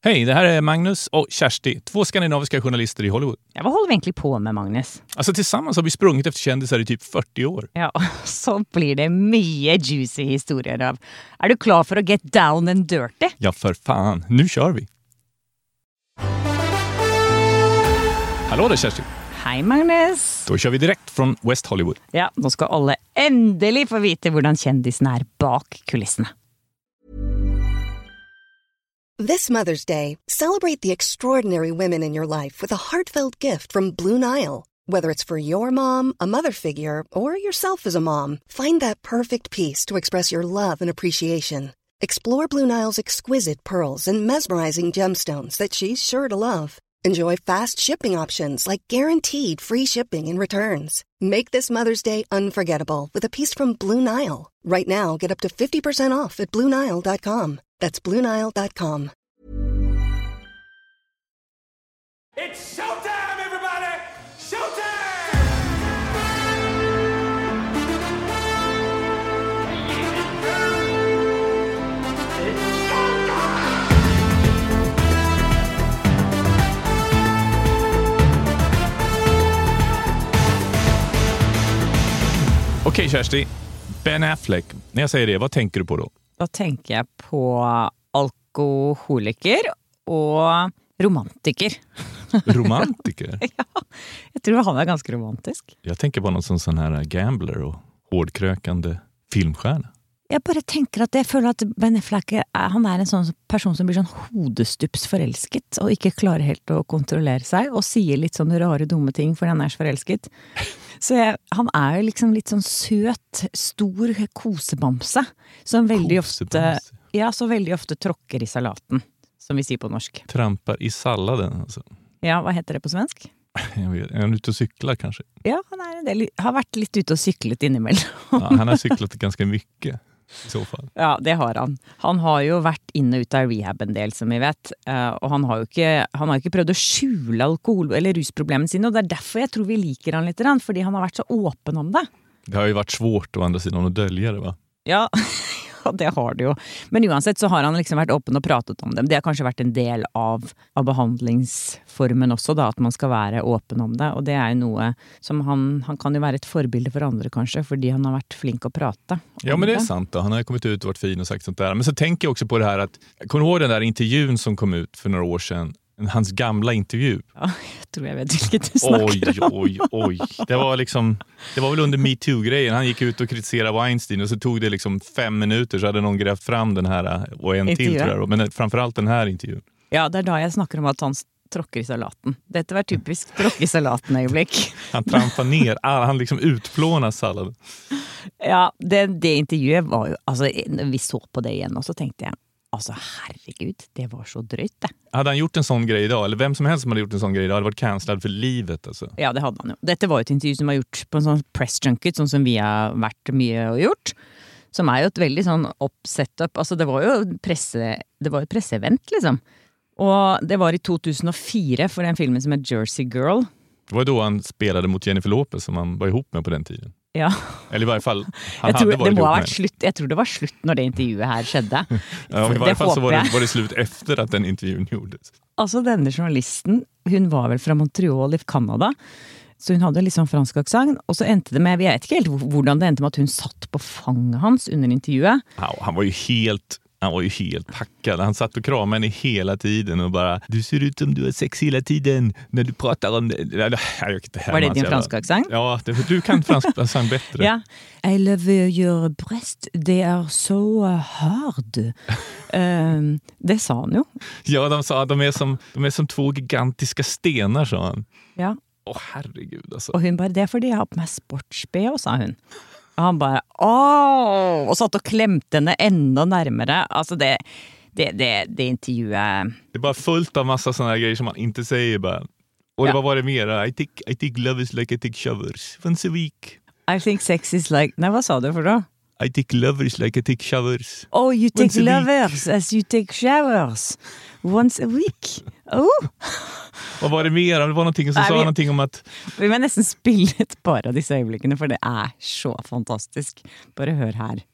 Hej, det här är Magnus och Kersti, 2 skandinaviska journalister i Hollywood. Ja, vad håller vi egentligen på med, Magnus? Alltså tillsammans har vi sprungit efter kändisar i typ 40 år. Ja, så blir det mycket juicy historier av. Är du klar för att get down and dirty? Ja, för fan. Nu kör vi. Hallå där, Kersti. Hej, Magnus. Då kör vi direkt från West Hollywood. Ja, då ska alla äntligen få veta hur kändisen är bak kulisserna. This Mother's Day, celebrate the extraordinary women in your life with a heartfelt gift from Blue Nile. Whether it's for your mom, a mother figure, or yourself as a mom, find that perfect piece to express your love and appreciation. Explore Blue Nile's exquisite pearls and mesmerizing gemstones that she's sure to love. Enjoy fast shipping options like guaranteed free shipping and returns. Make this Mother's Day unforgettable with a piece from Blue Nile. Right now, get up to 50% off at BlueNile.com. That's BlueNile.com. It's showtime, everybody! Showtime! Okej, Kersti. Ben Affleck. När jag säger det, vad tänker du på då? Då tänker jag på alkoholiker och romantiker. Romantiker? Ja, jag tror han är ganska romantisk. Jag tänker på någon sån här gambler och hårdkrökande filmstjärna. Jag bara tänker att jag føler att Ben Affleck han är en sån person som blir sån hodestups förälsket och inte klarar helt att kontrollera sig och säger lite sån rare dumme ting för han är så förälsket. Så han är liksom lite sån söt, stor kosebamse som väldigt ofta så väldigt ofta tråkker i salaten, som vi säger på norsk. Trampar i salladen alltså. Ja, vad heter det på svensk? Jag vet, är han ute och cyklar kanske? Ja, han är en del, har varit lite ute och cyklat inemellan. Ja, han har cyklat ganska mycket i så fall. Ja, det har han. Han har ju varit inne och ut av rehab en del, som vi vet. Och han har ju inte prøvd att skjule alkohol- eller rusproblemen sine, och det är därför jag tror vi liker han lite grann, fordi han har varit så öppen om det. Det har ju varit svårt å andra sidan att dölja det, va? Ja, det har det jo. Men uansett så har han liksom vært åpen og pratet om dem. Det har kanskje vært en del av behandlingsformen også, da, at man skal være åpen om det. Og det er jo noe som han kan jo være et forbilde for andre kanskje, fordi han har vært flink å prate. Ja, men det är sant då. Han har kommit ut och varit fin och sagt sånt där. Men så tänker jag också på det här att, kommer du ihåg den där intervjun som kom ut för några år sedan? Hans gamla intervju. Ja, jag tror jag vet vilket du snackar om. Oj. Det var väl under MeToo-grejen. Han gick ut och kritiserade Weinstein och så tog det liksom 5 minuter så hade någon grävt fram den här och en till tror jag. Men framförallt den här intervjun. Ja, det är då jag snackar om att han tråkker i salaten. Detta var typiskt tråk i salaten-ögonblick. Han trampar ner, han liksom utplånar salladen. Ja, det intervjuet var ju, alltså vi såg på det igen och så tänkte jag, alltså herregud, det var så dröjt det. Hade han gjort en sån grej idag, eller vem som helst som hade gjort en sån grej idag, hade varit cancellad för livet alltså. Ja, det hade han ju. Detta var ju ett intervju som har gjort på en sån press junket, som vi har varit med och gjort. Som är ju ett väldigt sån setup. Alltså det var ju ett pressevent liksom. Och det var i 2004 för den filmen som är Jersey Girl. Det var då han spelade mot Jennifer Lopez som han var ihop med på den tiden. Ja. Eller i varje fall jag tror det var slut när det intervjuet här skedde. Ja, i varje fall så var det slut efter att den intervjun gjordes. Alltså den journalisten, hon var väl från Montreal i Kanada. Så hon hade liksom fransk accent, och så endte det med, jag vet inte helt hvordan det endte med att hon satt på fanget hans under intervjuet. Ja, han var ju helt packad. Han satt och kramade henne hela tiden och bara, du ser ut som du har sex hela tiden när du pratar om det. Var det din franska accent? Ja, du kan fransk accent bättre. Ja. I love your breast, they are so hard. Det sa han ju. Ja, de sa att de är som 2 gigantiska stenar, sa han. Ja. Herregud alltså. Och hon bara, det är för det jag har på mig sportsbe, sa hon. Och han bara, och satt och klämte henne ännu närmare. Alltså det intervjuet. Det är bara fullt av massa sådana grejer som man inte säger bara. Och vad var det mer? I think love is like I take showers once a week. I think sex is like, nej, vad sa du för då? I take lovers like I take showers. Oh, you take lovers as you take showers once a week. Oh. Vad var det mer? Det var någonting som sa någonting om att... Vi må nästan spilla ett par av dessa ögonblicken, för det är så fantastiskt. Bara hör här.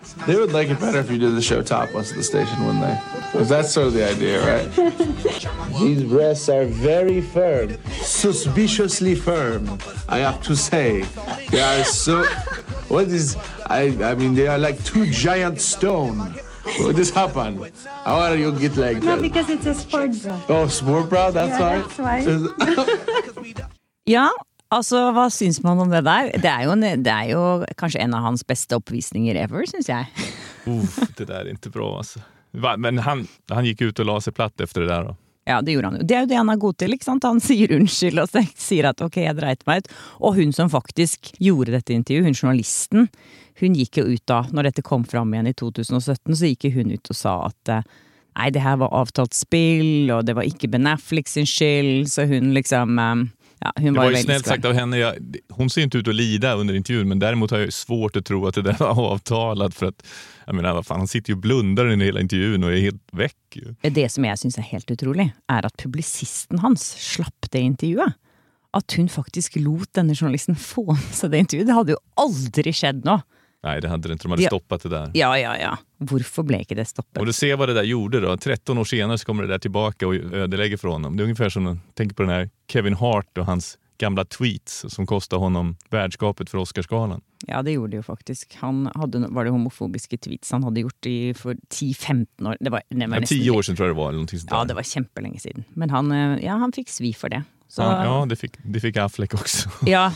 They would like it better if you did the show topless at the station, wouldn't they? Because that's sort of the idea, right? These breasts are very firm. Suspiciously firm, I have to say. They are so... What is... I mean, they are like two giant stone. What just happened? How are you get like that? No, because it's a sport bra. Oh, sport bra, that's Yeah, why? that's why. Ja, altså, hva syns man om det der? Det er jo kanskje en av hans beste oppvisninger ever, syns jeg. Det där är inte bra alltså. Men han gick ut och la sig platt efter det där då. Ja, det gjorde han jo. Det er jo det han er god til, ikke sant? Han sier unnskyld og sier at ok, jeg dreit meg ut. Og hun som faktisk gjorde dette intervjuet, hun journalisten, hun gikk jo ut da, når dette kom fram igjen i 2017, så gikk hun ut og sa at nei, det her var avtalt spill, og det var ikke Ben Affleck sin skyld, så hun liksom... Ja, hun det var ju väldigt snällt sagt av henne. Hon ser inte ut att lida under intervjun, men däremot har jag svårt att tro att det där var avtalat, för att jag menar, vad fan, han sitter ju och blundar i hela intervjun och är helt väck ju. Det som jeg synes er helt utrolig, er at publisisten hans slapp det intervjuet. At hun faktisk lot denne journalisten få med seg det intervjuet. Det hadde jo aldri skjedd nå. Nej, det hade det inte. De hade stoppat det där. Ja. Hvorfor ble ikke det stoppet? Och du ser vad det där gjorde då. 13 år senare så kommer det där tillbaka och ödelägger för honom. Det är ungefär som att tänka på den här Kevin Hart och hans gamla tweets som kostade honom värdskapet för Oscarsgalan. Ja, det gjorde det jo faktisk. Var det homofobiske tweets han hadde gjort for 10-15 år. Det var 10 år sedan tror jag det var. Eller någonting sånt där. Ja, det var kjempelenge siden. Men han fikk svi for det. Så... Ja, det fick Affleck också. Ja.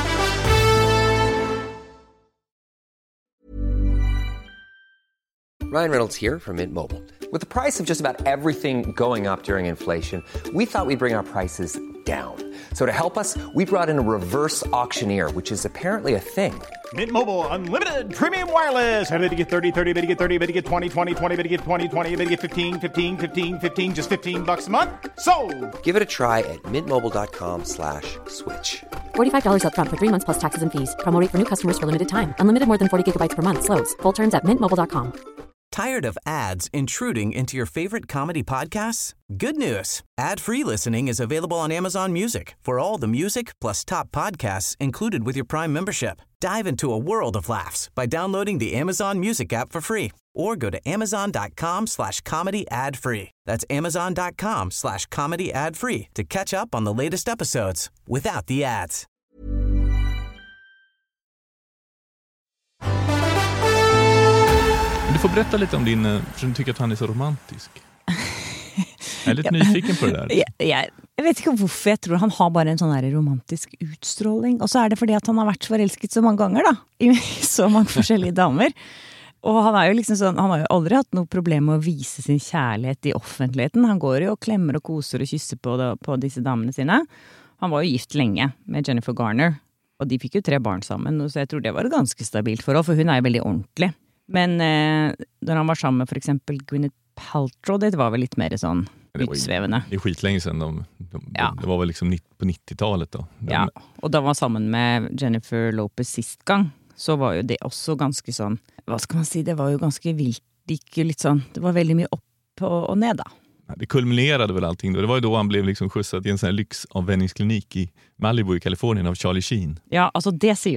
Ryan Reynolds here from Mint Mobile. With the price of just about everything going up during inflation, we thought we'd bring our prices down. So to help us, we brought in a reverse auctioneer, which is apparently a thing. Mint Mobile Unlimited Premium Wireless. How to get 30, 30, bit to get 30, bit to get 20, 20, 20, bit to get 20, 20, bit to get 15, 15, 15, 15, just $15 a month? Sold! Give it a try at mintmobile.com/switch. $45 up front for 3 months plus taxes and fees. Promo rate for new customers for limited time. Unlimited more than 40 gigabytes per month. Slows full terms at mintmobile.com. Tired of ads intruding into your favorite comedy podcasts? Good news. Ad-free listening is available on Amazon Music for all the music plus top podcasts included with your Prime membership. Dive into a world of laughs by downloading the Amazon Music app for free or go to amazon.com/comedy ad-free. That's amazon.com/comedy ad-free to catch up on the latest episodes without the ads. Du får berätta lite om din, för du tycker att han är så romantisk. Jeg er litt nyfiken på det der. Jeg vet ikke hvorfor jeg tror han har bare en sånn der romantisk utstråling. Og så er det fordi at han har vært forelsket så mange ganger da, i så mange forskjellige damer. Og han er jo liksom sånn, han har jo aldri hatt noe problem med å vise sin kjærlighet i offentligheten. Han går jo og klemmer og koser og kysser på disse damene sine. Han var jo gift lenge med Jennifer Garner, og de fikk jo 3 barn sammen, så jeg tror det var et ganske stabilt forhold, for hun er jo veldig ordentlig. Men når han var sammen med for eksempel Gwyneth Paltrow, det var vel litt mer sånn utsvevende. Det er skitlenge siden, det var vel liksom på 90-tallet da. Ja, og da han var sammen med Jennifer Lopez sist gang, så var jo det også ganske sånn, hva skal man si, det var jo ganske vilt, litt sånn, det var veldig mye opp og ned da. Det kulminerade väl allting då. Det var ju då han blev liksom skjutsad i en sån här lyxavvänjningsklinik i Malibu i Kalifornien av Charlie Sheen. Ja, alltså det sier jo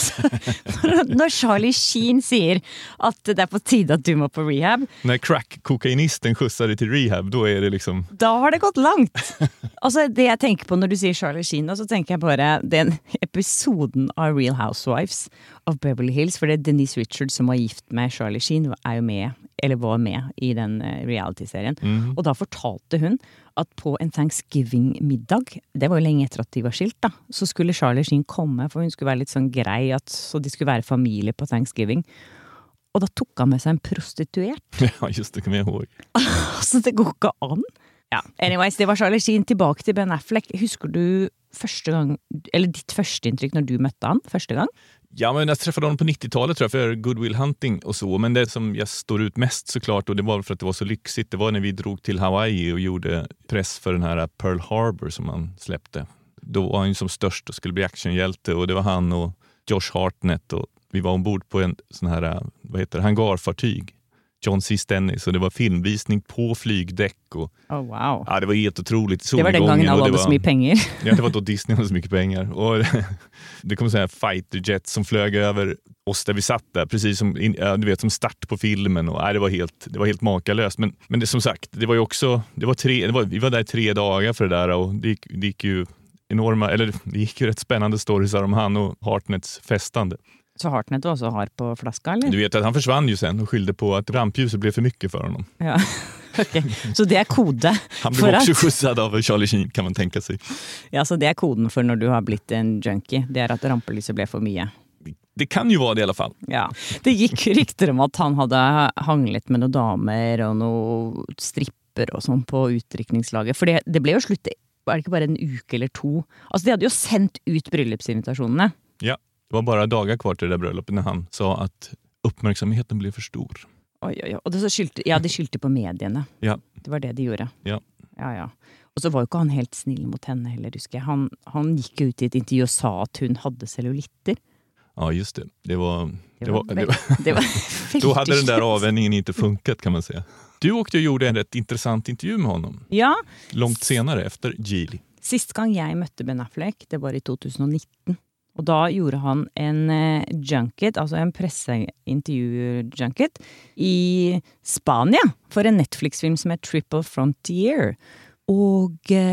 når Charlie Sheen sier at det er på tide at du må på rehab. När crack-kokainisten skjutsade till rehab, då är det liksom... Da har det gått langt. Altså det jeg tenker på når du sier Charlie Sheen, så tenker jeg bare den episoden av Real Housewives of Beverly Hills, for det er Denise Richards som var gift med Charlie Sheen, er jo med, eller var med i den reality-serien. Og da fortalte hun at på en Thanksgiving-middag, det var jo lenge etter at de var skilt da, så skulle Charlie Sheen komme, for hun skulle være litt sånn grei, så de skulle være familie på Thanksgiving. Og da tok han med seg en prostituert. Ja, just det, kan jeg ihåg. Så det går ikke an. Ja, anyways, det var Charlie Sheen. Tilbake til Ben Affleck. Husker du første gang, eller ditt første inntrykk når du møtte han første gang? Ja, men jag träffade honom på 90-talet tror jag för Good Will Hunting och så. Men det som jag står ut mest såklart, och det var för att det var så lyxigt, det var när vi drog till Hawaii och gjorde press för den här Pearl Harbor som man släppte. Då var han ju som störst och skulle bli actionhjälte, och det var han och Josh Hartnett, och vi var ombord på en sån här, vad heter det, hangarfartyg. John C. Stennis och det var filmvisning på flygdäck och wow. Ja, det var helt otroligt. Det var den gången alla hade så mycket pengar. Ja, det var då Disney hade så mycket pengar och det kom så här fighter jets som flög över oss där vi satt där precis som du vet som start på filmen och det var helt makalöst men det som sagt det var ju också vi var där 3 dagar för det där och det gick ju det gick ju rätt spännande stories om han och Hartnets festande. Så Hartnett också har på flaska eller? Du vet att han försvann ju sen och skyllde på att rampljuset blev för mycket för honom. Ja. Okay. Så det är kode. Han blev också skjutsad av Charlie Sheen kan man tänka sig. Ja, så det är koden för när du har blivit en junkie. Det är att rampelyset blev för mycket. Det kan ju vara det i alla fall. Ja, det gick rykter om att han hade hanglet med några damer och några stripper och sånt på utdrikningslaget. För det blev ju slut, var det inte bara en uke eller 2? Alltså de hade ju sendt ut bryllupsinvitationerna. Ja, det var bara dagar kvar till det där bröllopet när han sa att uppmärksamheten blev för stor. Oj. Och det skyldte på medierna. Ja. Det var det de gjorde. Ja. Ja. Och så var ju inte han helt snill mot henne heller, husker jag. Han gick ut i ett intervju och sa att hon hade cellulitter. Ja, just det. Det var då hade den där avvändningen inte funkat kan man säga. Du åkte och gjorde en rätt intressant intervju med honom. Ja. Långt senare efter Geely. Sist gang jag mötte Ben Affleck, det var i 2019. Och då gjorde han en junket, alltså en presseintervju-junket i Spanien för en Netflix-film som heter Triple Frontier. Och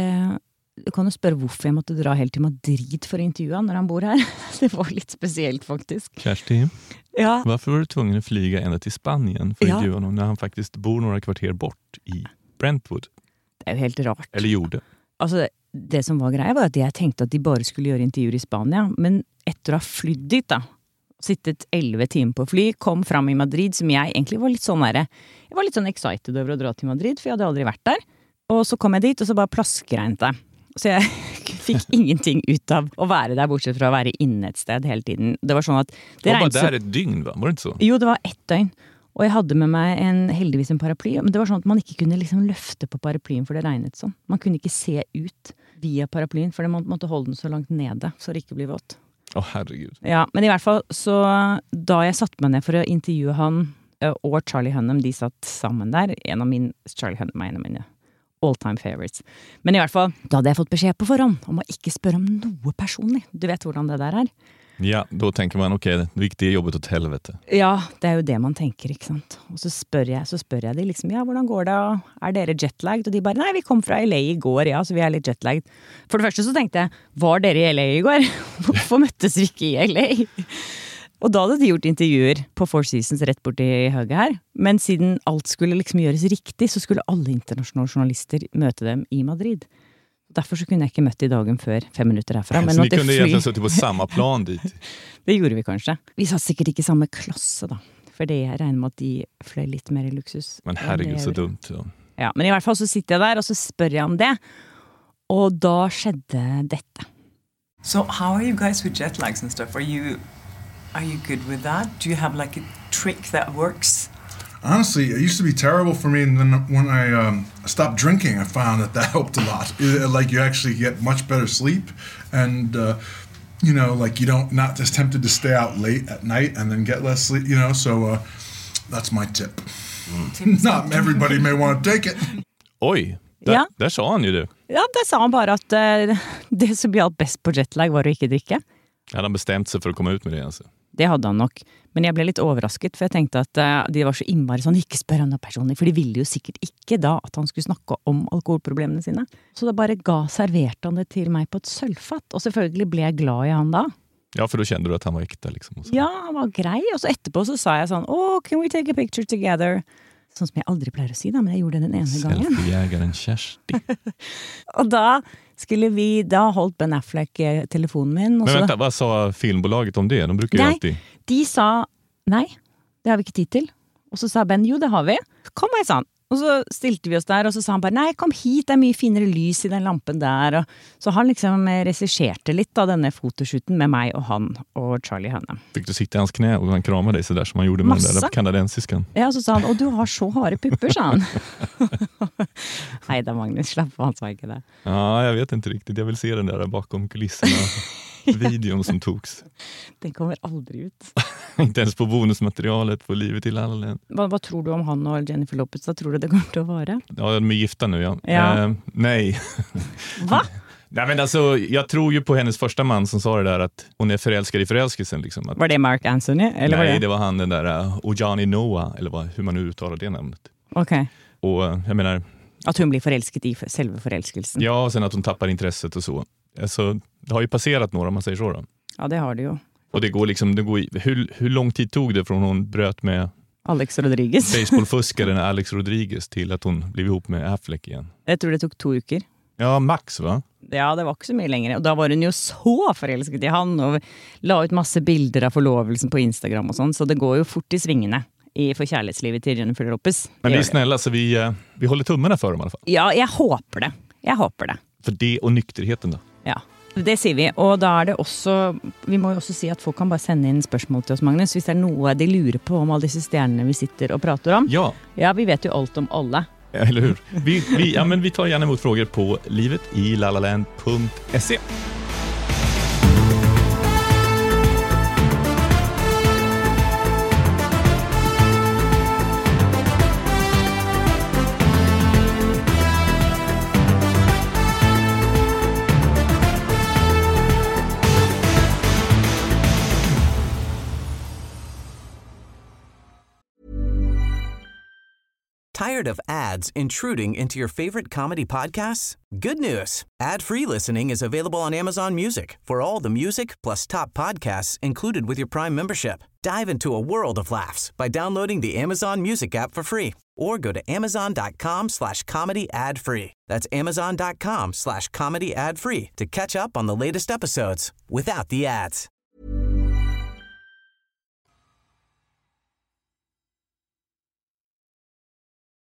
du kan jo spørre hvorfor jeg måtte dra helt til Madrid for å intervjue han når han bor her. Det var litt spesielt faktisk. Kersti, ja. Varför var du tvungen att flyga ända till Spanien för att intervjua honom när han faktiskt bor några kvarter bort i Brentwood? Det är ju helt rart. Eller gjorde. Altså, det som var greia var at jeg tenkte at de bare skulle gjøre intervjuer i Spania, men etter å ha flydd dit da, sittet 11 timer på fly, kom fram i Madrid, som jeg egentlig var litt sånn jeg var litt sånn excited over å dra til Madrid, for jeg hadde aldri vært der. Og så kom jeg dit, og så bare plaskregnet det. Så jeg fikk ingenting ut av å være der, bortsett fra å være inne et sted hele tiden. Det var sånn at det var bare der et dygn, va? Var det ikke så? Jo, det var 1 døgn. Og jeg hadde med meg heldigvis en paraply, men det var sånn at man ikke kunne liksom løfte på paraplyen, for det regnet sånn. Man kunne ikke se ut via paraplyen, for man måtte holde den så langt nede, så det ikke blir vått. Herregud. Ja, men i hvert fall, så da jeg satt meg ned for å intervjue han, og Charlie Hunnam, de satt sammen der, Charlie Hunnam er en av mine all-time favorites. Men i hvert fall, da hadde jeg fått beskjed på forhånd om å ikke spørre om noe personlig. Du vet hvordan det der er. Ja, då tänker man okej, det jobbet åt helvete. Ja, det er jo det man tenker, ikke sant? Og så spør jeg de liksom, ja, hvordan går det? Er dere jetlagged? Og de bare, nei, vi kom fra LA i går, ja, så vi er litt jetlagged. For det første så tenkte jeg, var dere i LA i går? Hvorfor møttes vi ikke i LA? Og da hadde de gjort intervjuer på Four Seasons rett borti høyre her. Men siden alt skulle liksom gjøres riktig, så skulle alle internasjonale journalister møte dem i Madrid. Derfor så kunne jeg ikke møtt i dagen før 5 minutter herfra. Men så ni kunde egentligen sitta på samma plan dit? Det gjorde vi kanskje. Vi satt sikkert ikke i samme klasse da. For det jeg regner med at de fløy litt mer i luksus. Men herregud, så dumt. Ja. Ja, men i hvert fall så sitter jeg der, og så spør jeg om det. Og da skjedde dette. So how are you guys with jet lags and stuff? Are you good with that? Do you have like a trick that works? Honestly, it used to be terrible for me, and then when I stopped drinking, I found that helped a lot. Like you actually get much better sleep, and you know, like you don't not as tempted to stay out late at night and then get less sleep. You know, so that's my tip. Not everybody may want to take it. Oj, där sa han ju det. Ja, där sa han bara att det som hjalp bäst på jetlag var att inte dricka. Hade han bestämt sig för att komma ut med det alltså? Det hadde han nok. Men jeg ble litt overrasket, for jeg tenkte at de var så innmari sånn, ikke spør han noe personlig, for de ville jo sikkert ikke da at han skulle snakke om alkoholproblemene sine. Så da bare serverte han det til meg på et sølvfat, og selvfølgelig ble jeg glad i han da. Ja, for da kjente du at han var ekte, liksom. Også. Ja, han var grei, og så etterpå så sa jeg sånn, can we take a picture together? Sånn som jeg aldri pleier å si da, men jeg gjorde det den ene gangen. Selfie-jägaren Kersti. Og da holdt Ben Affleck telefonen min. Men vänta, vad sa filmbolaget om det? De brukar ju alltid... De sa, nei, det har vi ikke tid til. Og så sa Ben, jo, det har vi. Kom her, sa han. Og så stilte vi oss der, og så sa han bare, nei, kom hit, det er mye finere lys i den lampen der. Og så han liksom regisserte litt av denne fotoshooten med meg og han og Charlie Hunnam. Fick du sitta i hans knä och han kramade dig så där som man gjorde med den där kanadensiskan? Ja, og så sa han, og du har så harde pupper, sa han. Nei da, Magnus, slapp av, han sa ikke det. Ja, jag vet inte riktigt. Jag vill se den där bakom kulisserna. videon som togs. Den kommer aldrig ut. Inte ens på bonusmaterialet på Livet i La La Land. Vad tror du om han och Jennifer Lopez? Vad tror du det kommer att vara? Ja, de är gifta nu, ja. Ja. Nej. Va? Nej, men alltså, jag tror ju på hennes första man som sa det där att hon är förälskad i förälskelsen. Liksom, att, var det Mark Anthony? Eller nej, var det var han den där Ojani Noah, eller hur man nu uttalar det namnet. Okej. Och jag menar... Att hon blir förälskad i själva förälskelsen. Ja, och sen att hon tappar intresset och så. Alltså, det har ju passerat några, om man säger så då. Ja, det har det ju. Och det går liksom, hur lång tid tog det från hon bröt med Alex Rodriguez. baseballfuskaren Alex Rodriguez till att hon blev ihop med Affleck igen? Jag tror det tog 2 veckor. Ja, max va? Ja, det var också mer längre. Och då var den ju så förälskad i han och la ut massa bilder av förlovelsen på Instagram och sånt. Så det går ju fort i svingene för kärlekslivet till Jennifer Lopez. Men vi är snälla, så vi håller tummarna för dem i alla fall. Ja, jag hoppas det. Jag hoppas det. För det och nykterheten då? Ja, det ser vi. Och då är det också, vi må ju också se att folk kan bara sända in spørsmål till oss, Magnus. Hvis det är något de lurer på om alla dessa stjärnor vi sitter och pratar om. Ja. Ja, vi vet ju allt om alla. Ja, eller hur? Vi tar gärna emot frågor på livetilaland.se. Tired of ads intruding into your favorite comedy podcasts? Good news. Ad-free listening is available on Amazon Music for all the music plus top podcasts included with your Prime membership. Dive into a world of laughs by downloading the Amazon Music app for free or go to amazon.com/comedy ad-free. That's amazon.com/comedy ad-free to catch up on the latest episodes without the ads.